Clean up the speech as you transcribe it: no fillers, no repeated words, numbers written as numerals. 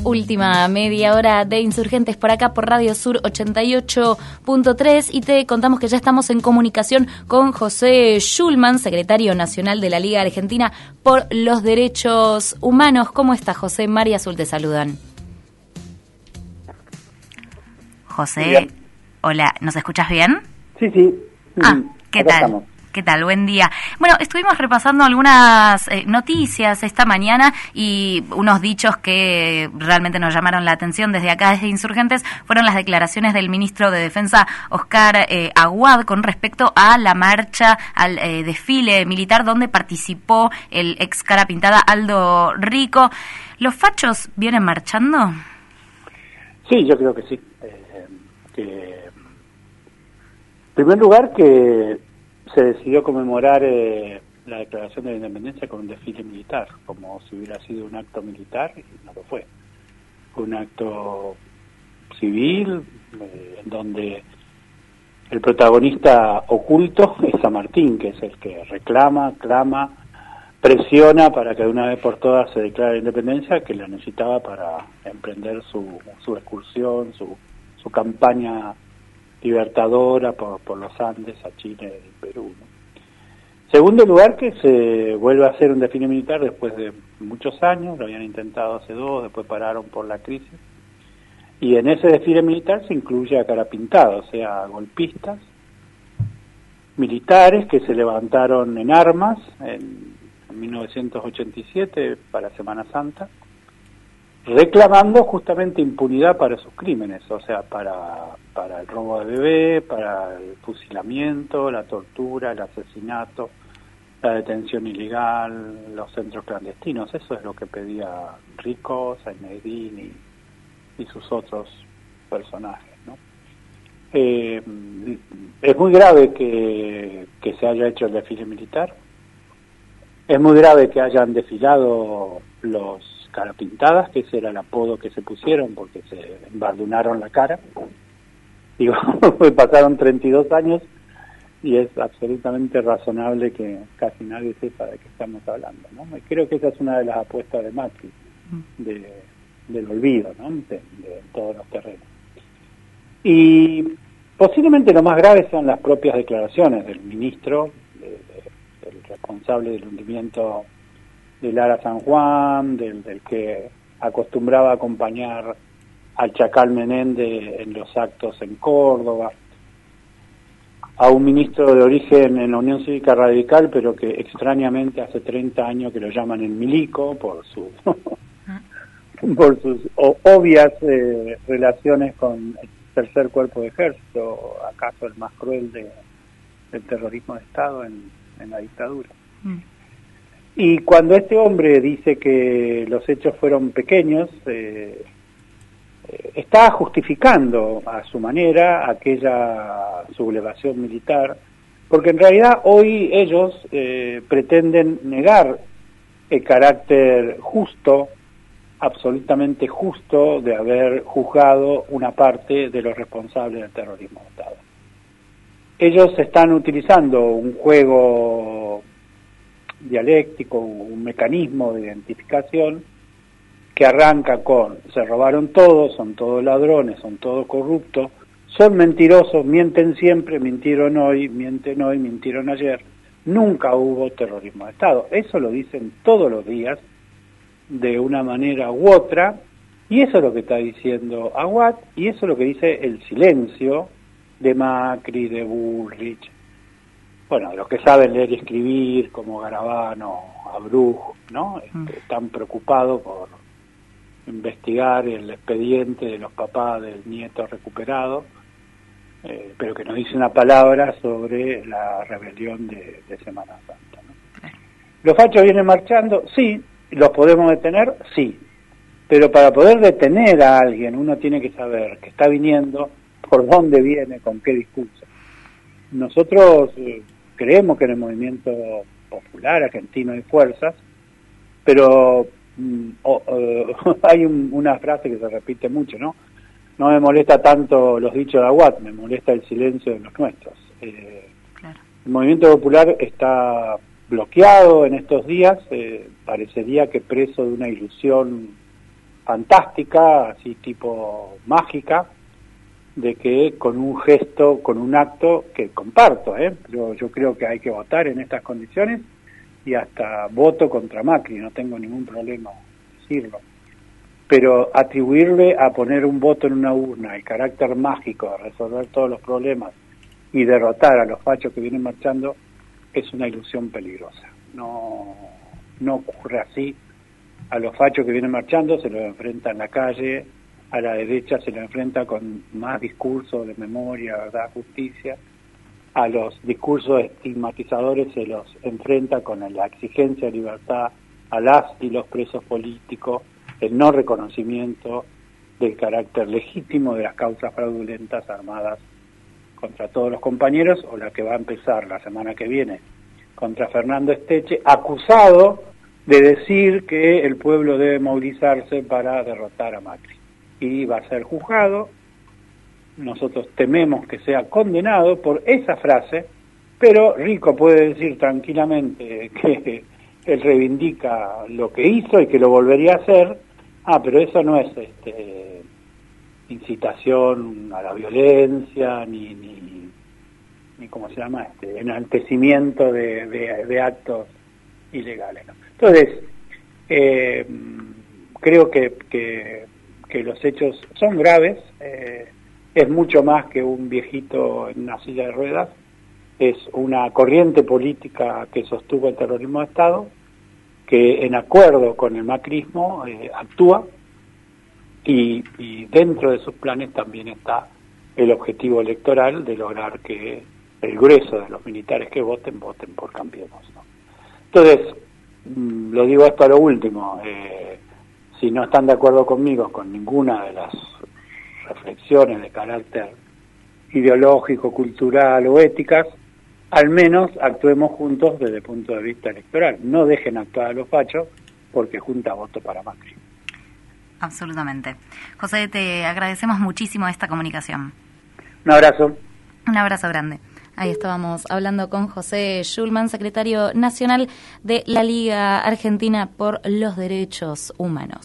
Última media hora de Insurgentes por acá por Radio Sur 88.3 y te contamos que ya estamos en comunicación con José Schulman, secretario nacional de la Liga Argentina por los Derechos Humanos. ¿Cómo está, José? María Azul te saludan. José, bien. Hola, ¿nos escuchas bien? Sí. ¿Qué tal? Estamos. ¿Qué tal? Buen día. Bueno, estuvimos repasando algunas noticias esta mañana y unos dichos que realmente nos llamaron la atención desde acá, desde Insurgentes, fueron las declaraciones del ministro de Defensa, Oscar Aguad, con respecto a la marcha, al desfile militar donde participó el ex cara pintada Aldo Rico. ¿Los fachos vienen marchando? Sí, yo creo que sí. En primer lugar, que se decidió conmemorar la declaración de la independencia con un desfile militar, como si hubiera sido un acto militar, y no lo fue. Fue un acto civil, en donde el protagonista oculto es San Martín, que es el que reclama, clama, presiona para que de una vez por todas se declare la independencia, que la necesitaba para emprender su excursión, su campaña libertadora por los Andes a Chile y Perú, ¿no? Segundo lugar, que se vuelve a hacer un desfile militar después de muchos años, lo habían intentado hace 2, después pararon por la crisis, y en ese desfile militar se incluye a cara pintada, o sea, golpistas, militares que se levantaron en armas en 1987 para Semana Santa, reclamando justamente impunidad para sus crímenes, o sea, para el robo de bebé, para el fusilamiento, la tortura, el asesinato, la detención ilegal, los centros clandestinos. Eso es lo que pedía Rico, Sainedín y sus otros personajes, ¿no? Es muy grave que se haya hecho el desfile militar. Es muy grave que hayan desfilado los carapintadas, que ese era el apodo que se pusieron porque se embardunaron la cara. Digo, pasaron 32 años y es absolutamente razonable que casi nadie sepa de qué estamos hablando, ¿no? Creo que esa es una de las apuestas de Macri, del olvido, ¿no? de todos los terrenos. Y posiblemente lo más grave son las propias declaraciones del ministro, el responsable del hundimiento del Ara San Juan, del que acostumbraba a acompañar al Chacal Menéndez en los actos en Córdoba, a un ministro de origen en la Unión Cívica Radical, pero que extrañamente hace 30 años que lo llaman el milico por sus obvias relaciones con el tercer cuerpo de ejército, acaso el más cruel del terrorismo de Estado en la dictadura. Y cuando este hombre dice que los hechos fueron pequeños, está justificando a su manera aquella sublevación militar, porque en realidad hoy ellos pretenden negar el carácter justo, absolutamente justo, de haber juzgado una parte de los responsables del terrorismo de Estado. Ellos están utilizando un juego dialéctico, un mecanismo de identificación que arranca con: se robaron todos, son todos ladrones, son todos corruptos, son mentirosos, mienten siempre, mintieron hoy, mintieron ayer, nunca hubo terrorismo de Estado. Eso lo dicen todos los días, de una manera u otra, y eso es lo que está diciendo Aguad, y eso es lo que dice el silencio de Macri, de Bullrich, bueno, de los que saben leer y escribir, como Garabano, Abruj, ¿no? Están preocupados por investigar el expediente de los papás del nieto recuperado, pero que no dice una palabra sobre la rebelión de Semana Santa, ¿no? ¿Los fachos vienen marchando? Sí. ¿Los podemos detener? Sí. Pero para poder detener a alguien uno tiene que saber que está viniendo, por dónde viene, con qué discurso. Nosotros creemos que en el movimiento popular argentino hay fuerzas, pero hay una frase que se repite mucho, ¿no? No me molesta tanto los dichos de Aguad, me molesta el silencio de los nuestros. Claro. El movimiento popular está bloqueado en estos días, parecería que preso de una ilusión fantástica, así tipo mágica, de que con un gesto, con un acto que comparto, yo creo que hay que votar en estas condiciones y hasta voto contra Macri, no tengo ningún problema en decirlo. Pero atribuirle a poner un voto en una urna el carácter mágico de resolver todos los problemas y derrotar a los fachos que vienen marchando es una ilusión peligrosa. No ocurre así. A los fachos que vienen marchando se los enfrenta en la calle, a la derecha se lo enfrenta con más discursos de memoria, verdad, justicia, a los discursos estigmatizadores se los enfrenta con la exigencia de libertad, a las y los presos políticos, el no reconocimiento del carácter legítimo de las causas fraudulentas armadas contra todos los compañeros, o la que va a empezar la semana que viene contra Fernando Esteche, acusado de decir que el pueblo debe movilizarse para derrotar a Macri. Y va a ser juzgado, nosotros tememos que sea condenado por esa frase, pero Rico puede decir tranquilamente que él reivindica lo que hizo y que lo volvería a hacer, pero eso no es incitación a la violencia, ni ¿cómo se llama? Enaltecimiento de actos ilegales, ¿no? Entonces, creo que los hechos son graves, es mucho más que un viejito en una silla de ruedas, es una corriente política que sostuvo el terrorismo de Estado, que en acuerdo con el macrismo actúa, y dentro de sus planes también está el objetivo electoral de lograr que el grueso de los militares que voten por Cambiemos, ¿no? Entonces, lo digo esto a lo último, si no están de acuerdo conmigo con ninguna de las reflexiones de carácter ideológico, cultural o éticas, al menos actuemos juntos desde el punto de vista electoral. No dejen actuar a los fachos porque junta voto para Macri. Absolutamente. José, te agradecemos muchísimo esta comunicación. Un abrazo. Un abrazo grande. Ahí estábamos hablando con José Schulman, secretario nacional de la Liga Argentina por los Derechos Humanos.